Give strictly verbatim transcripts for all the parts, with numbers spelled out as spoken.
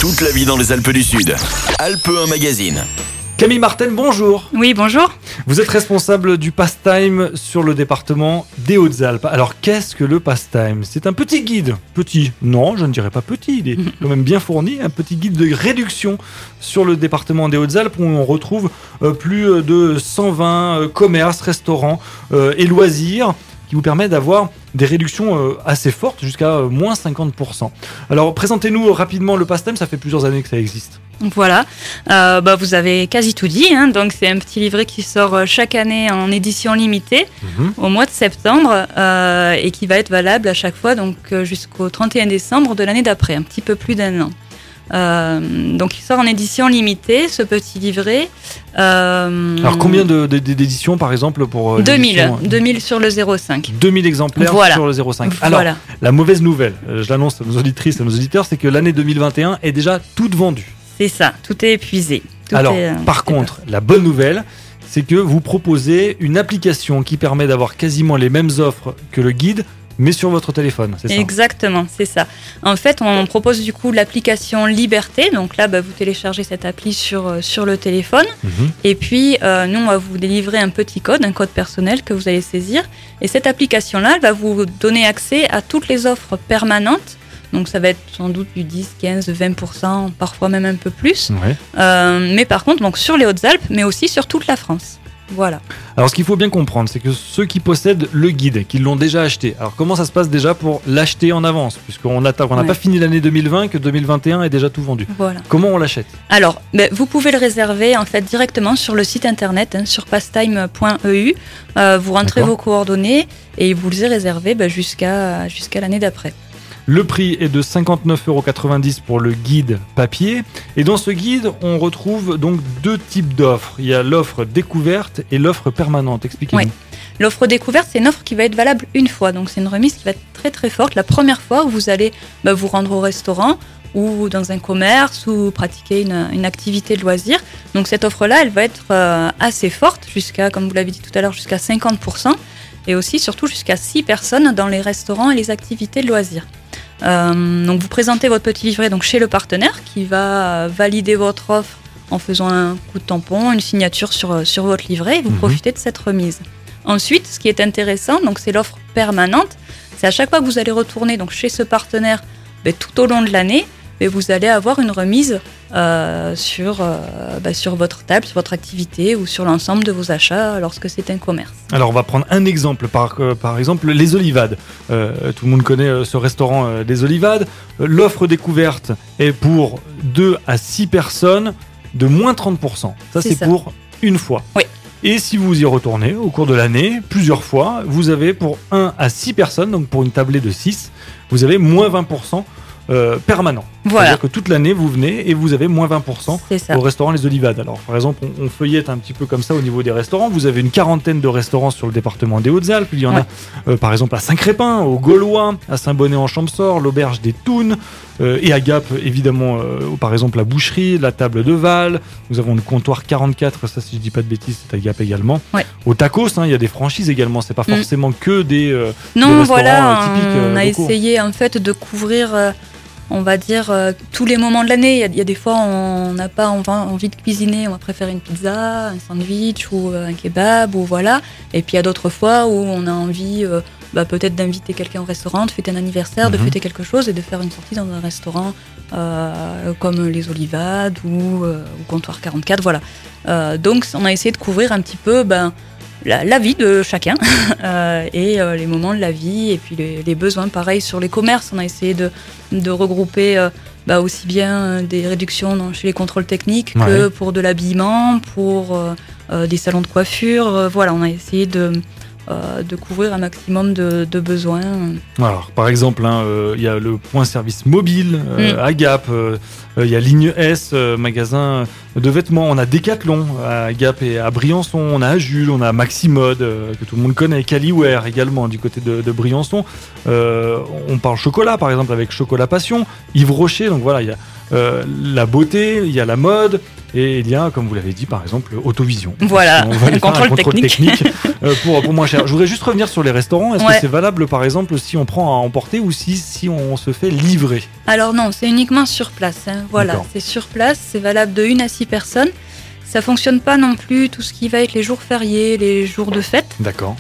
Toute la vie dans les Alpes du Sud. Alpes un magazine. Camille Martin, bonjour. Oui, bonjour. Vous êtes responsable du Pastime sur le département des Hautes-Alpes. Alors, qu'est-ce que le Pastime ? C'est un petit guide. Petit ? Non, je ne dirais pas petit. Il est quand même bien fourni. Un petit guide de réduction sur le département des Hautes-Alpes où on retrouve euh, plus de cent vingt euh, commerces, restaurants euh, et loisirs qui vous permet d'avoir des réductions euh, assez fortes, jusqu'à euh, moins cinquante pour cent. Alors, présentez-nous rapidement le Pastime, ça fait plusieurs années que ça existe. Voilà, euh, bah, vous avez quasi tout dit, hein. Donc c'est un petit livret qui sort chaque année en édition limitée, mmh. au mois de septembre, euh, et qui va être valable à chaque fois donc, jusqu'au trente et un décembre de l'année d'après, un petit peu plus d'un an. Euh, donc il sort en édition limitée, ce petit livret. Euh, Alors combien de, de, d'éditions par exemple pour deux mille, deux mille sur le zéro cinq. deux mille exemplaires voilà. Sur le zéro cinq. Alors voilà. La mauvaise nouvelle, je l'annonce à nos auditrices et à nos auditeurs, c'est que l'année deux mille vingt et un est déjà toute vendue. C'est ça, tout est épuisé. Tout Alors est, euh, par contre, pas. La bonne nouvelle, c'est que vous proposez une application qui permet d'avoir quasiment les mêmes offres que le guide, mais sur votre téléphone, c'est ça ? Exactement, c'est ça. En fait, on propose du coup l'application Liberté. Donc là, bah, vous téléchargez cette appli sur, sur le téléphone. Mmh. Et puis, euh, nous, on va vous délivrer un petit code, un code personnel que vous allez saisir. Et cette application-là, elle va vous donner accès à toutes les offres permanentes. Donc ça va être sans doute du dix, quinze, vingt pour cent, parfois même un peu plus. Ouais. Euh, mais par contre, donc, sur les Hautes-Alpes, mais aussi sur toute la France. Voilà. Alors ce qu'il faut bien comprendre, c'est que ceux qui possèdent le guide, qui l'ont déjà acheté, alors comment ça se passe déjà pour l'acheter en avance ? Puisqu'on n'a on ouais. pas fini l'année deux mille vingt, que deux mille vingt et un est déjà tout vendu. Voilà. Comment on l'achète ? Alors, ben, vous pouvez le réserver en fait directement sur le site internet, hein, sur pastime point e u. Euh, vous rentrez D'accord. vos coordonnées et vous les réservez ben, jusqu'à, jusqu'à l'année d'après. Le prix est de cinquante-neuf euros quatre-vingt-dix pour le guide papier. Et dans ce guide, on retrouve donc deux types d'offres. Il y a l'offre découverte et l'offre permanente. Expliquez-nous. Oui. L'offre découverte, c'est une offre qui va être valable une fois. Donc, c'est une remise qui va être très très forte. La première fois, vous allez bah, vous rendre au restaurant ou dans un commerce ou pratiquer une, une activité de loisir. Donc, cette offre-là, elle va être euh, assez forte, jusqu'à, comme vous l'avez dit tout à l'heure, jusqu'à cinquante pour cent. Et aussi, surtout, jusqu'à six personnes dans les restaurants et les activités de loisirs. Euh, donc vous présentez votre petit livret donc chez le partenaire qui va valider votre offre en faisant un coup de tampon, une signature sur, sur votre livret et vous mmh. profitez de cette remise. Ensuite, ce qui est intéressant, donc c'est l'offre permanente. C'est à chaque fois que vous allez retourner donc chez ce partenaire ben, tout au long de l'année, ben, vous allez avoir une remise euh, sur, euh, ben, sur votre table, sur votre activité ou sur l'ensemble de vos achats lorsque c'est un commerce. Alors on va prendre un exemple, par, euh, par exemple les Olivades. Euh, tout le monde connaît euh, ce restaurant euh, des Olivades. Euh, l'offre découverte est pour deux à six personnes de moins trente pour cent. Ça c'est, c'est ça. Pour une fois. Oui. Et si vous y retournez au cours de l'année, plusieurs fois, vous avez pour un à six personnes, donc pour une tablée de six, vous avez moins vingt pour cent Euh, permanent. Voilà. C'est-à-dire que toute l'année, vous venez et vous avez moins vingt pour cent au restaurant Les Olivades. Alors, par exemple, on, on feuillette un petit peu comme ça au niveau des restaurants. Vous avez une quarantaine de restaurants sur le département des Hautes-Alpes. Il y en ouais. a, euh, par exemple, à Saint-Crépin, au Gaulois, à Saint-Bonnet-en-Champsaur, l'auberge des Tounes, euh, et à Gap, évidemment, euh, par exemple, la boucherie, la table de Val. Nous avons le comptoir quarante-quatre, ça, si je dis pas de bêtises, c'est à Gap également. Ouais. Au Tacos, il hein, y a des franchises également. C'est pas forcément mmh. que des, euh, non, des restaurants voilà, euh, typiques. On euh, a locaux. essayé, en fait, de couvrir... Euh... on va dire, euh, tous les moments de l'année. Il y a, il y a des fois, on n'a pas envie de cuisiner, on va préférer une pizza, un sandwich ou euh, un kebab, ou voilà. Et puis il y a d'autres fois où on a envie euh, bah, peut-être d'inviter quelqu'un au restaurant, de fêter un anniversaire, mm-hmm. de fêter quelque chose et de faire une sortie dans un restaurant euh, comme les Olivades ou, euh, ou Comptoir quarante-quatre, voilà. Euh, donc on a essayé de couvrir un petit peu... Ben, La, la vie de chacun euh, et euh, les moments de la vie et puis les, les besoins. Pareil sur les commerces, on a essayé de, de regrouper euh, bah, aussi bien des réductions dans, chez les contrôles techniques ouais. que pour de l'habillement, pour euh, euh, des salons de coiffure. Euh, voilà, on a essayé de, euh, de couvrir un maximum de, de besoins. Alors, par exemple, il hein, euh, y a le point service mobile euh, mm. à Gap, il euh, euh, y a Ligne S, euh, magasin de vêtements, on a Decathlon à Gap et à Briançon, on a à Jules, on a Maximode, euh, que tout le monde connaît, Caliware également du côté de, de Briançon. Euh, on parle chocolat, par exemple, avec Chocolat Passion, Yves Rocher, donc voilà, il y a euh, la beauté, il y a la mode, Et il y a, comme vous l'avez dit, par exemple, Autovision. Voilà, on va aller un faire contrôle un contrôle technique. technique, euh, pour, pour moins cher. Je voudrais juste revenir sur les restaurants. Est-ce Ouais. que c'est valable, par exemple, si on prend à emporter ou si, si on se fait livrer? Alors non, c'est uniquement sur place. hein. Voilà, D'accord. c'est sur place, c'est valable de une à six personnes. Ça fonctionne pas non plus tout ce qui va être les jours fériés, les jours de fête. D'accord.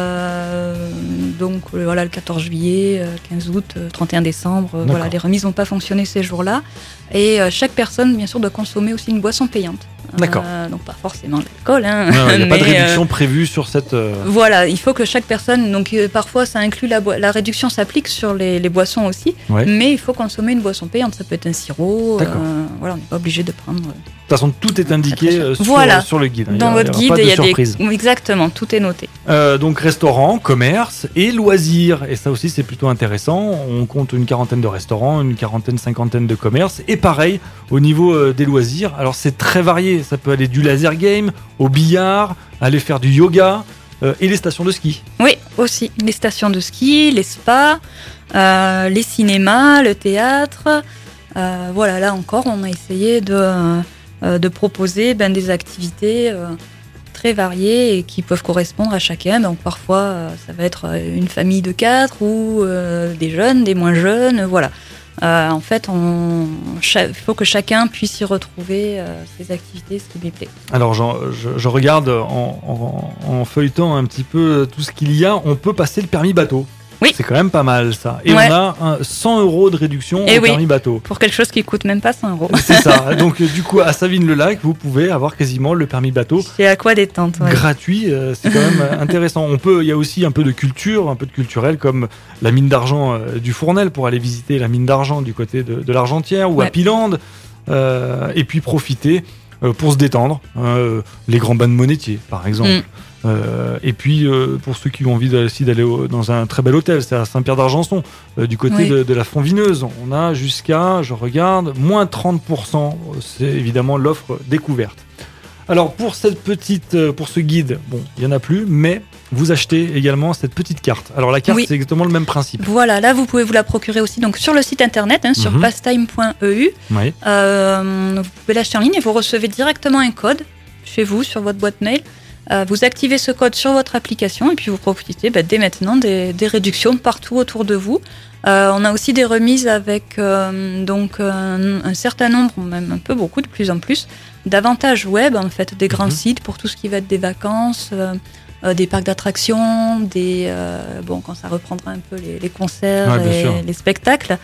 Euh, donc euh, voilà, le quatorze juillet, euh, quinze août, euh, trente et un décembre, euh, D'accord. voilà, les remises vont pas fonctionner ces jours-là. Et euh, chaque personne, bien sûr, doit consommer aussi une boisson payante. D'accord. Euh, donc pas forcément de l'alcool. Hein, Ouais, ouais, il n'y a pas de mais, euh, réduction prévue sur cette... euh, Voilà, il faut que chaque personne, donc euh, parfois ça inclut la, boi- la réduction s'applique sur les, les boissons aussi, Ouais. mais il faut consommer une boisson payante, ça peut être un sirop, D'accord. euh, voilà, on n'est pas obligé de prendre. euh, De toute façon, tout est indiqué euh, sur, Voilà. sur le guide. Dans il y a, votre il y guide, aura pas il de y a surprise. des. Exactement, tout est noté. Euh, donc restaurant, commerce et loisirs. Et ça aussi, c'est plutôt intéressant. On compte une quarantaine de restaurants, une quarantaine, cinquantaine de commerces. Et pareil, au niveau euh, des loisirs, alors c'est très varié. Ça peut aller du laser game au billard, aller faire du yoga euh, et les stations de ski. Oui, aussi, les stations de ski, les spas, euh, les cinémas, le théâtre. Euh, voilà, là encore, on a essayé de, euh, de proposer ben, des activités euh, très variées et qui peuvent correspondre à chacun. Donc parfois, euh, ça va être une famille de quatre ou euh, des jeunes, des moins jeunes, voilà. Euh, en fait, on- cha- il faut que chacun puisse y retrouver euh, ses activités, ce qui lui plaît. Alors j'en- je, je regarde en, en- en feuilletant un petit peu tout ce qu'il y a. On peut passer le permis bateau. Oui. C'est quand même pas mal ça. Et Ouais. on a un cent euros de réduction Eh au oui. permis bateau. Pour quelque chose qui coûte même pas cent euros. C'est ça. Donc euh, du coup, à Savines-le-Lac, vous pouvez avoir quasiment le permis bateau C'est à quoi détente. ouais. gratuit. euh, C'est quand même euh, intéressant. On peut, il y a aussi un peu de culture, un peu de culturel, comme la mine d'argent euh, du Fournel pour aller visiter la mine d'argent du côté de, de l'Argentière ou à Ouais. Pilande, euh, et puis profiter euh, pour se détendre. euh, les grands bains de Monétier, par exemple. Mm. Euh, et puis euh, pour ceux qui ont envie de- aussi d'aller au- dans un très bel hôtel, c'est à Saint-Pierre-d'Argenson, euh, du côté Oui. de, de la Fonvineuse. On a jusqu'à, je regarde, moins trente pour cent. C'est évidemment l'offre découverte. Alors pour cette petite, euh, pour ce guide, bon, il y en a plus, mais vous achetez également cette petite carte. Alors la carte, Oui. c'est exactement le même principe. Voilà, là vous pouvez vous la procurer aussi donc sur le site internet, hein, sur Mhm. pastime point e u. Oui. Euh, vous pouvez l'acheter en ligne et vous recevez directement un code chez vous sur votre boîte mail. Euh, vous activez ce code sur votre application et puis vous profitez bah, dès maintenant des, des réductions partout autour de vous. Euh, on a aussi des remises avec euh, donc un, un certain nombre, même un peu beaucoup de plus en plus, d'avantages web en fait, des grands Mhm. sites pour tout ce qui va être des vacances, euh, euh, des parcs d'attractions, des euh, bon quand ça reprendra un peu les, les concerts, Ouais, bien sûr. et les spectacles.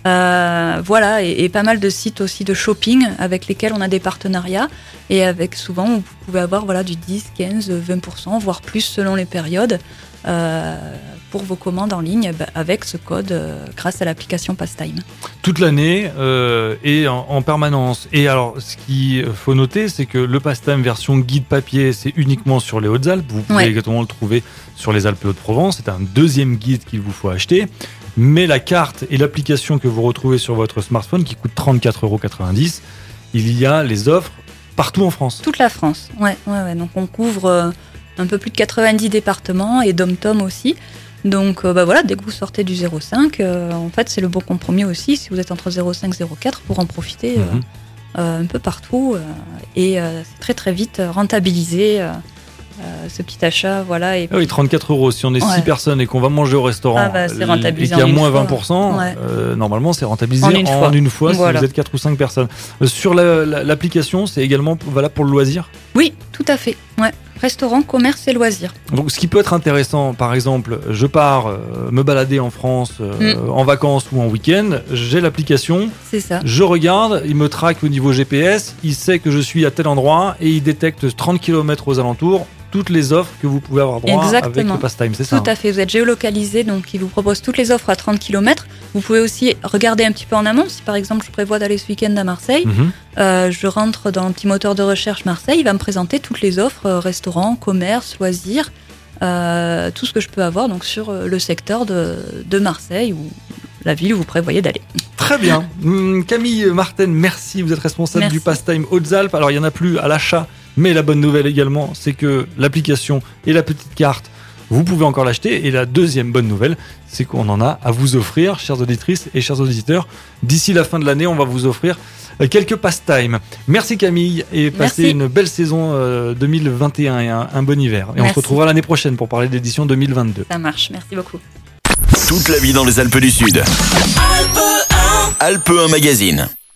Euh, voilà, et, et pas mal de sites aussi de shopping avec lesquels on a des partenariats et avec souvent vous pouvez avoir voilà, du dix, quinze, vingt pour cent, voire plus selon les périodes euh, pour vos commandes en ligne bah, avec ce code euh, grâce à l'application Pastime. Toute l'année euh, et en, en permanence. Et alors, ce qu'il faut noter, c'est que le Pastime version guide papier, c'est uniquement sur les Hautes-Alpes. Vous pouvez Ouais. également le trouver sur les Alpes et Hauts-de-Provence. C'est un deuxième guide qu'il vous faut acheter. Mais la carte et l'application que vous retrouvez sur votre smartphone, qui coûte trente-quatre euros quatre-vingt-dix, il y a les offres partout en France. Toute la France, ouais, ouais, ouais. Donc on couvre euh, un peu plus de quatre-vingt-dix départements et dom-tom aussi. Donc euh, bah voilà, dès que vous sortez du zéro cinq, euh, en fait c'est le bon compromis aussi si vous êtes entre zéro cinq et zéro quatre pour en profiter euh, Mhm. euh, un peu partout euh, et euh, c'est très très vite rentabilisé euh, euh, ce petit achat, voilà. Et Ah oui, trente-quatre euros. Si on est six Ouais. personnes et qu'on va manger au restaurant Ah bah, c'est et rentabilisé qu'il y a en une moins fois. vingt pour cent, Ouais. euh, normalement c'est rentabilisé En en une une fois. fois, si Voilà. vous êtes quatre ou cinq personnes. Euh, sur la- la- l'application, c'est également valable pour le loisir. Oui, tout à fait. Ouais. Restaurant, commerce et loisirs. Donc, ce qui peut être intéressant, par exemple, je pars euh, me balader en France euh, Mm. en vacances ou en week-end, j'ai l'application, C'est ça. je regarde, il me traque au niveau G P S, il sait que je suis à tel endroit et il détecte trente kilomètres aux alentours, toutes les offres que vous pouvez avoir droit avec Exactement. le Pastime, c'est ça Tout à fait, vous êtes géolocalisé, donc il vous propose toutes les offres à trente kilomètres. Vous pouvez aussi regarder un petit peu en amont. Si par exemple je prévois d'aller ce week-end à Marseille, Mhm. euh, je rentre dans un petit moteur de recherche Marseille, il va me présenter toutes les offres, euh, restaurants, commerce, loisirs, euh, tout ce que je peux avoir donc sur euh, le secteur de, de Marseille ou la ville où vous prévoyez d'aller. Très bien. Hum, Camille Martin, merci. Vous êtes responsable Merci. du Pastime Hautes-Alpes. Alors, il n'y en a plus à l'achat, mais la bonne nouvelle également, c'est que l'application et la petite carte, vous pouvez encore l'acheter. Et la deuxième bonne nouvelle, c'est qu'on en a à vous offrir, chères auditrices et chers auditeurs. D'ici la fin de l'année, on va vous offrir euh, quelques pastimes. Merci Camille et passez Merci. une belle saison euh, deux mille vingt et un et un, un bon hiver. Et on Merci. se retrouvera l'année prochaine pour parler d'édition deux mille vingt-deux. Ça marche, merci beaucoup. Toute la vie dans les Alpes du Sud. Alpes un Magazine.